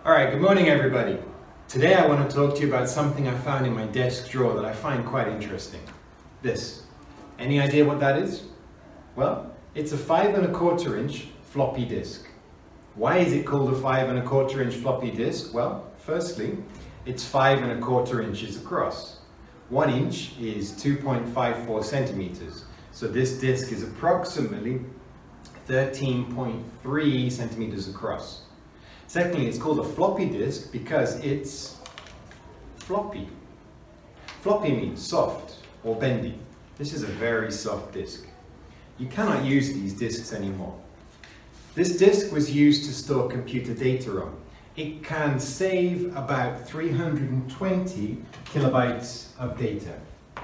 Alright, good morning everybody. Today I want to talk to you about something I found in my desk drawer that I find quite interesting. This. Any idea what that is? Well, it's a 5 1/4 inch floppy disk. Why is it called a 5 1/4 inch floppy disk? Well, firstly, it's 5 1/4 inches across. 1 inch is 2.54 centimeters. So this disk is approximately 13.3 centimeters across. Secondly, it's called a floppy disk because it's floppy. Floppy means soft or bendy. This is a very soft disk. You cannot use these disks anymore. This disk was used to store computer data on. It can save about 320 kilobytes of data.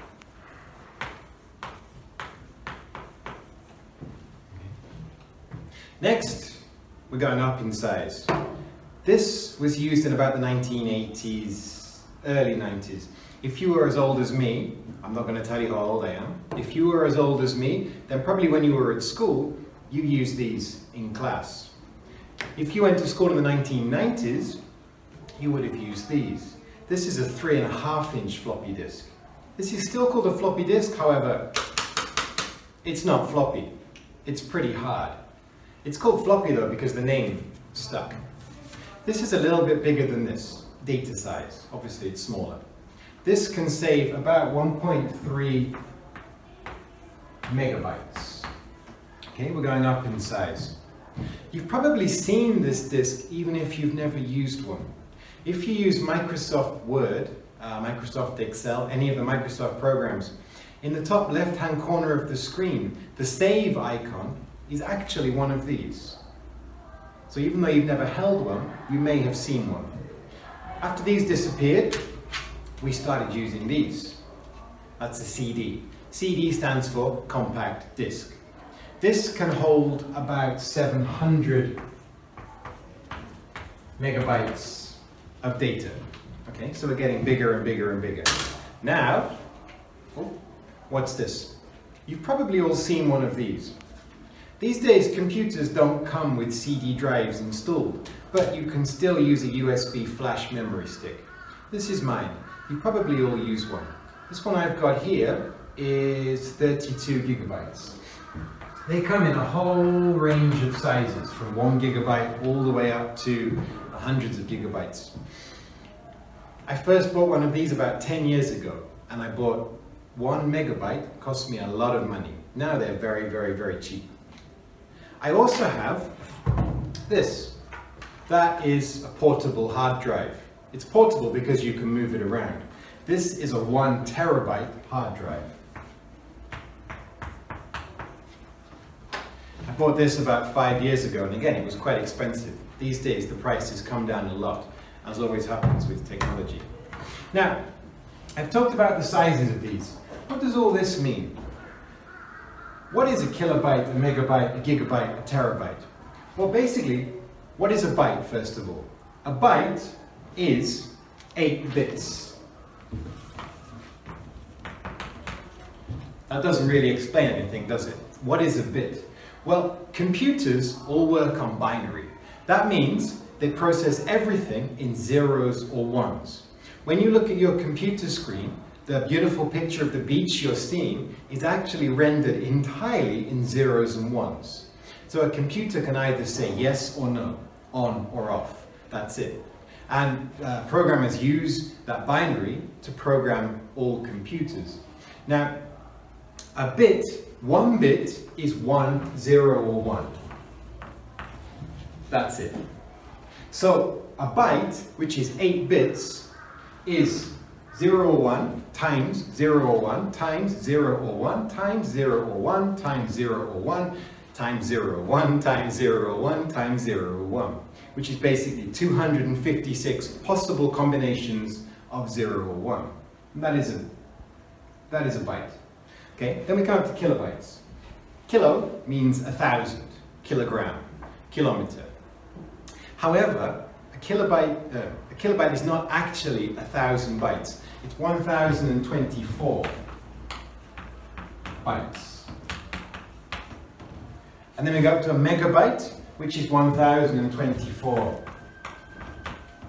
Next, we're going up in size. This was used in about the 1980s, early 90s. If you were as old as me, I'm not going to tell you how old I am, if you were as old as me, then probably when you were at school, you used these in class. If you went to school in the 1990s, you would have used these. This is a 3.5 inch floppy disk. This is still called a floppy disk, however, it's not floppy. It's pretty hard. It's called floppy though because the name stuck. This is a little bit bigger than this, data size. Obviously it's smaller. This can save about 1.3 megabytes. Okay, we're going up in size. You've probably seen this disk even if you've never used one. If you use Microsoft Word, Microsoft Excel, any of the Microsoft programs, in the top left-hand corner of the screen, the save icon is actually one of these. So even though you've never held one, you may have seen one. After these disappeared, we started using these. That's a CD. CD stands for compact disc. This can hold about 700 megabytes of data. Okay, so we're getting bigger and bigger and bigger. Now, what's this? You've probably all seen one of these. These days, computers don't come with CD drives installed, but you can still use a USB flash memory stick. This is mine. You probably all use one. This one I've got here is 32 gigabytes. They come in a whole range of sizes, from 1 gigabyte all the way up to hundreds of gigabytes. I first bought one of these about 10 years ago, and I bought 1 megabyte. It cost me a lot of money. Now they're very, very, very cheap. I also have this. That is a portable hard drive. It's portable because you can move it around. This is a 1 terabyte hard drive. I bought this about 5 years ago, and again, it was quite expensive. These days, the price has come down a lot, as always happens with technology. Now, I've talked about the sizes of these. What does all this mean? What is a kilobyte, a megabyte, a gigabyte, a terabyte? Well, basically, what is a byte, first of all? A byte is 8 bits. That doesn't really explain anything, does it? What is a bit? Well, computers all work on binary. That means they process everything in zeros or ones. When you look at your computer screen, the beautiful picture of the beach you're seeing is actually rendered entirely in zeros and ones. So a computer can either say yes or no, on or off. That's it. And programmers use that binary to program all computers. Now, a bit, 1 bit is 1, 0 or 1. That's it. So a byte, which is 8 bits, is 0 or 1 times 0 or 1 times 0 or 1 times 0 or 1 times 0 or 1 times 0 or 1 times 0 or 1 times 0 or 1, which is basically 256 possible combinations of 0 or 1. And that is a byte. Okay, then we come up to kilobytes. Kilo means 1,000, kilogram, kilometer. However, a kilobyte is not actually 1,000 bytes. It's 1,024 bytes. And then we go up to a megabyte, which is 1,024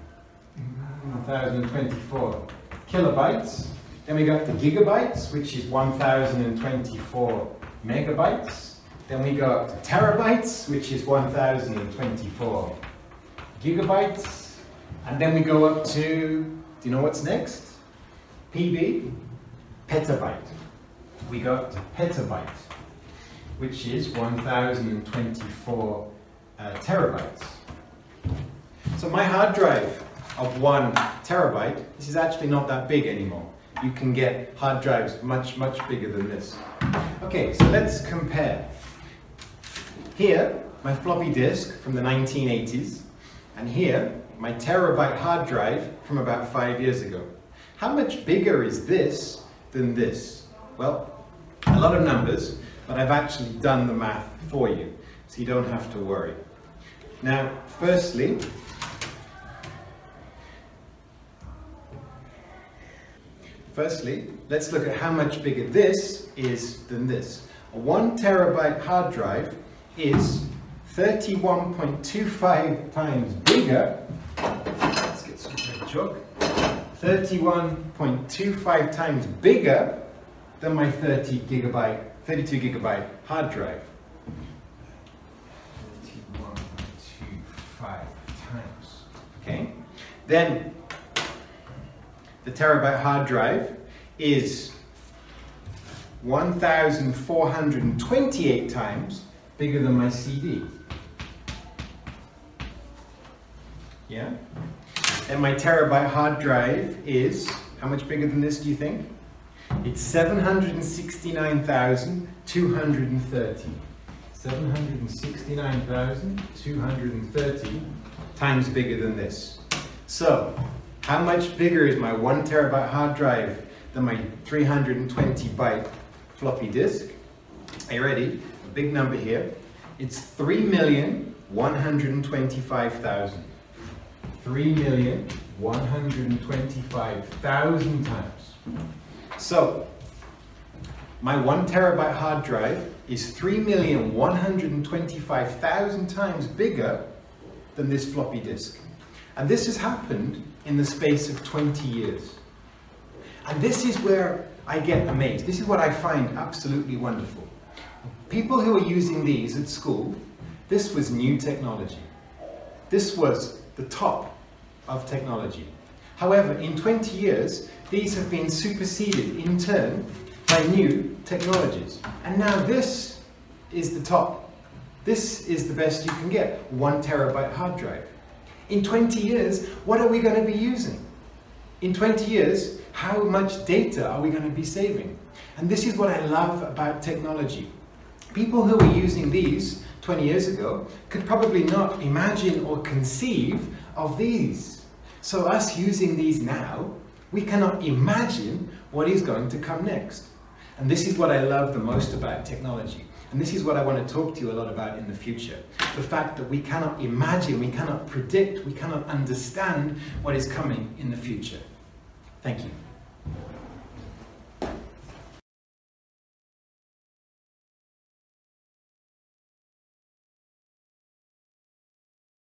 1024 kilobytes. Then we got the gigabytes, which is 1024 megabytes. Then we got terabytes, which is 1024 gigabytes. And then we go up to, do you know what's next? PB, petabyte. We got petabyte, which is 1024 terabytes. So my hard drive of 1 terabyte, this is actually not that big anymore. You can get hard drives much, much bigger than this. Okay, so let's compare. Here, my floppy disk from the 1980s, and here, my terabyte hard drive from about 5 years ago. How much bigger is this than this? Well, a lot of numbers, but I've actually done the math for you, so you don't have to worry. Now, firstly, let's look at how much bigger this is than this. A 1 terabyte hard drive is 31.25 times bigger. Let's get some red chalk. 31.25 times bigger than my 32 gigabyte hard drive. 31.25 times. Okay. Then the terabyte hard drive is 1,428 times bigger than my CD. Yeah? And my terabyte hard drive is, how much bigger than this do you think? It's 769,230. 769,230 times bigger than this. So, how much bigger is my 1 terabyte hard drive than my 320 byte floppy disk? Are you ready? A big number here. It's 3,125,000. 3,125,000 times. So, my 1 terabyte hard drive is 3,125,000 times bigger than this floppy disk. And this has happened in the space of 20 years. And this is where I get amazed. This is what I find absolutely wonderful. People who are using these at school, this was new technology. This was the top of technology. However, in 20 years, these have been superseded in turn by new technologies. And now this is the top. This is the best you can get, 1 terabyte hard drive. In 20 years, what are we going to be using? In 20 years, how much data are we going to be saving? And this is what I love about technology. People who were using these 20 years ago could probably not imagine or conceive of these. So us using these now, we cannot imagine what is going to come next. And this is what I love the most about technology. And this is what I want to talk to you a lot about in the future. The fact that we cannot imagine, we cannot predict, we cannot understand what is coming in the future. Thank you.